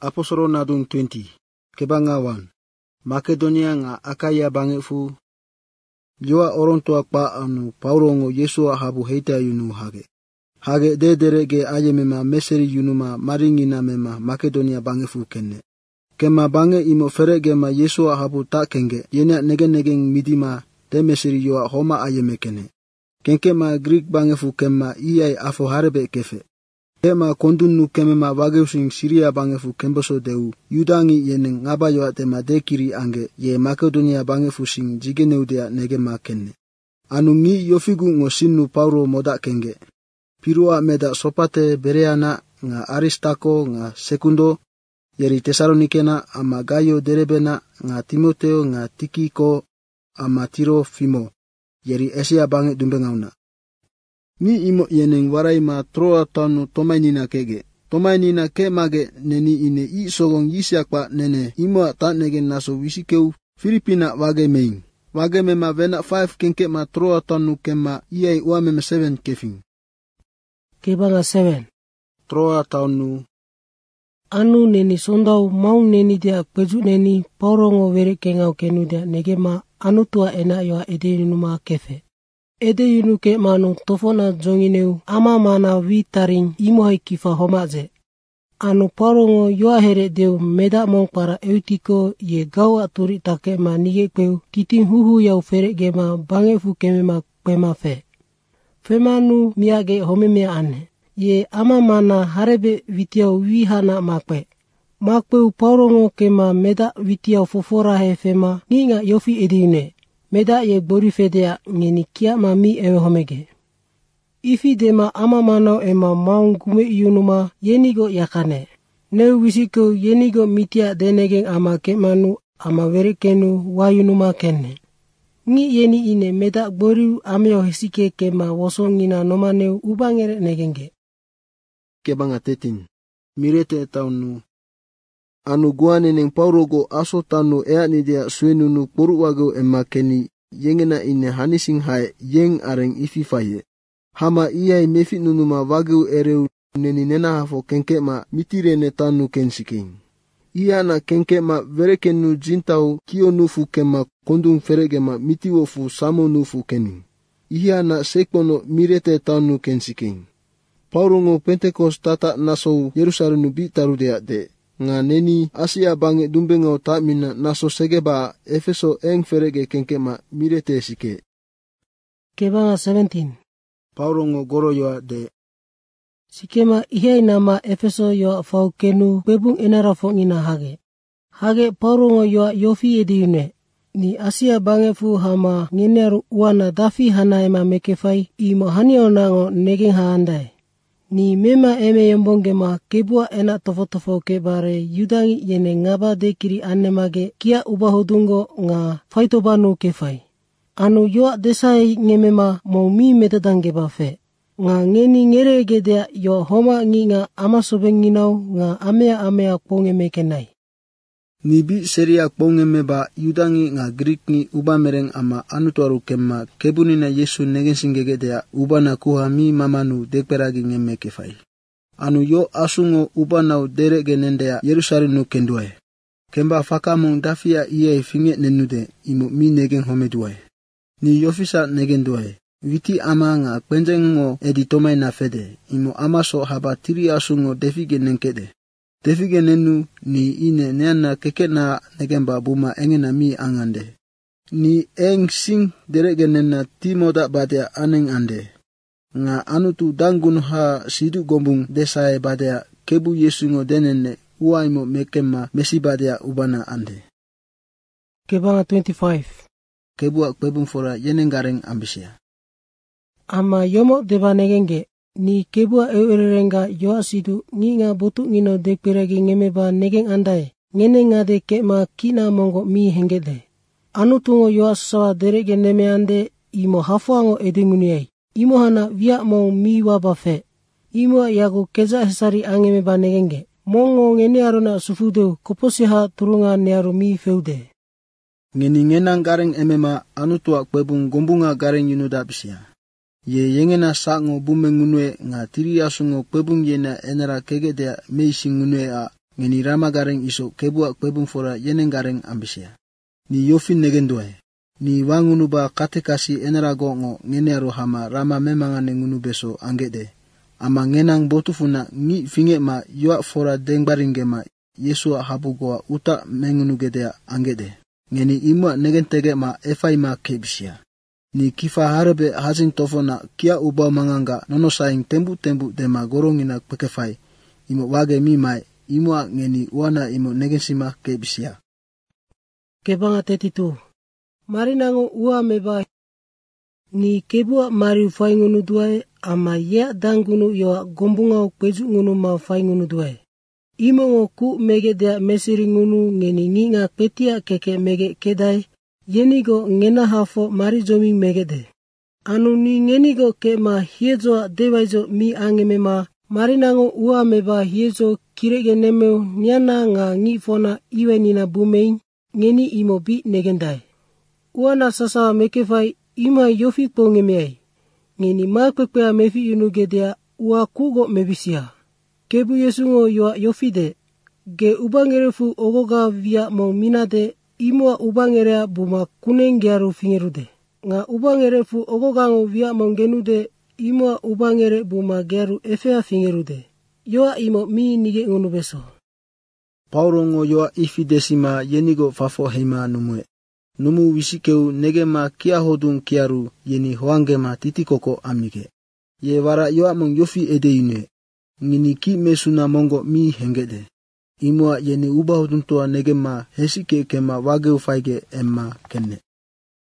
Aposoro nadung 20. Kebangawan. Makedonia nga Akaya bangefu. Jua orontua pa anu Paurongo Yesua habu heita yunu hage. Hage derege aye mema meseri yunuma maringina mema Makedonia bangefu kenne. Kema bange imo ferege ma Yesua habu ta kenge yenya negen midima te meseri yoa homa aye mekene. Kenke ma Greek bangefu kema iyai afo harebe kefe. Kema kondunu kemema wageusing Syria bangefu kemboso deu yudangi yeneng ngabayo atema dekiri ange ye Makedonia bangefu sing jigeneudea negema kenne. Anu ngi yofigu ngosinu Paulo moda kenge. Pirua meda sopate bereana nga Aristako nga Sekundo yeri Tesalonikena ama Gayo derebena nga Timoteo nga Tikiko ama Tirofimo yeri Asia bange dumbengauna. Ni imo yeneng warai ma Troa tanu tomainina kege. Tomainina ke mage neni ine I sogong yisiakpa nene imo ta negen naso wisikeu Filipina wage meing. Wage mema vena 5 kenke ma Troa tanu kema iai uameme 7 kefing. Kebanga 7. Troa tanu. Anu neni sondau maung neni dia peju neni Paurongo were kengau kenu dia negema anu tua ena yoa edenuma kefe. Ede yunu ke manu tofona jongineu ama mana witaring imohai kifa homaze. Anu Paurongo yoa here deu meda mong para eutiko ye gawa turi take ma nige kweu kiting huhu yau fere gema bangefu kemema kwema fe. Femanu miage homemea ane. Ye ama mana harebe witiau wihana makwe. Makweu Paurongo kema meda witiau fofora he fema ninga yofi edine. Meda ye gbori fedea ngeni kia mami ewe homege. Ifi dema ama manau ema maung gume yunuma yenigo yakane. Neu wisiko yenigo mitia denegeng ama kemanu ama werekenu wayunuma kenne. Ngi yeni ine meda gbori ameo hesike kema wosongina nomaneu ubangere negenge. Kebanga 13. Mirete taunu. Anu guane neng Paurogo aso tanu ea nidia suenunu poruwago emakeni yengena ine hanising hai yeng areng ifi faye. Hama iai mefi nunuma wageu ereu neni nena hafo kenkema mitirene tanu kensiking. Ia na kenkema verekenu jintau kio nufu kema kondung feregema mitiwofu samo nufu kening. Ia na sekpono mirete tanu kensiking. Paurongo Pentecost tata naso Yerusalemu bitarudea de. Nga neni Asia bange dumbengau tamina naso segeba Efeso eng ferege kenkema mirete sike. Kebanga 17. Paurongo goro yoa de. Sikema ihei nama Efeso yoa fau kenu bebung enara fongina hage. Hage Paurongo yoa yofi ediyune. Ni Asia bange fu hama ngeneru uana dafi hanaema mekefai imo hanionango negeng haandai. Ni mema eme yombongema kebua ena tofo kebare yudangi yene ngaba dekiri anemage kia ubahudungo nga faitobanu kefai. Anu yoa desai ngemema maumi metadangeba fe. Nga ngeni ngerege dea yo homa ngi nga ama sobenginau nga amea kponge mekenai. Nibi seria kponge meba yudangi nga Greek ni ubamereng ama anutuaru kema kebunina Yesu negensingege dea ubana kuhami mamanu dekperagi ngeme kefai. Anu yo asungo ubanau derege nendea Yerusalemu kenduai. Kemba fakamung dafia iye finge nenude imu mi negen homeduai. Ni yofisa negenduai. Witi ama nga kwenjengo editomai na fede imu amaso haba tiri asungo defige nenkede. Defige nenu ni ine neana keke na negemba buma engena mi angande. Ni eng sing derege nena timoda badea aneng ande. Nga anutu dangun ha sidu gombung desae badea kebu yesungo denene uaimo mekema mesi badea ubana ande. Kebanga 25. Kebua kwebung fora yenengareng ambisia. Ama yomo deba negenge. Ni kebua eurerenga yoa sidu nginga botu ngino dekperagi ngemeba negeng andai. Ngene ngade kema kina mongo mi hengede. Anu tungo yoa sawa derege neme ande imo hafuango edinguniai. Imo hana via mo mi wabafe. Imo yago keza hesari angemeba negenge. Mongo ngene arona sufudeu koposiha turunga nearu mi feude. Ngeni ngenang gareng emema anutua kwebung gombunga gareng yunudabisia. Ye yengena sango bumengunwe nga tiri asungo kwebung yena enera kegedea meising ngunwe a ngeni rama gareng iso kebua kwebung fora yeneng gareng ambisia. Ni yofin negenduai. Ni wangunu ba kate kasi enerago ngo ngenearu hama rama memangane ngunu beso anggede. Ama ngenang botufuna ngi finge ma yua fora dengbaringe ma Yesua habugoa uta mengunu gedea anggede. Ngeni imua negentege ma efai ma kebisia. Ni kifa harebe hazin tofona kia ubau manganga nonosaing tembu dema gorongina kwekefai. Imo wage mi mai imua ngeni wana imo negensima kebisia. Kebanga 32. Mari nango ua meba ni kebua mari ufai ngunu duae ama ya dangunu yoa gombunga kweju ngunu ma ufai ngunu duae. Imo ngo ku mege dea mesiri ngunu ngeni nginga petia keke mege kedai yenigo ngena hafo mari zomi mege de. Anu ni ngenigo ke ma hiezoa dewaizo mi angeme ma mari nango ua meba hiezo kirege nemeo nyana nga ngifona iwe nina bumein ngeni imo bi negendai. Uana sasa mekefai ima yofi pongemeai. Ngeni makwekpea mefi yunugedea ua kugo mebisia. Kebu Yesungo yoa yofide. Ge ubangerefu ogoga via mo minade imua ubangerea buma kunengyaru fingerude. Nga ubangerefu ogogango via mo genude imua ubangere buma gyaru efea fingerude. Yoa imo mi nige ngunubeso. Paurongo yoa ifidesima yenigo fafo heima numue. Numu wisikeu negema kia hodung kiaru yeni hoangema titikoko amike. Ye wara yoa mong yofi edeyune. Ngini ki mesuna mongo mi hengede. Imua yeni uba hoduntoa negema hesike kema wageu faige emma kenne.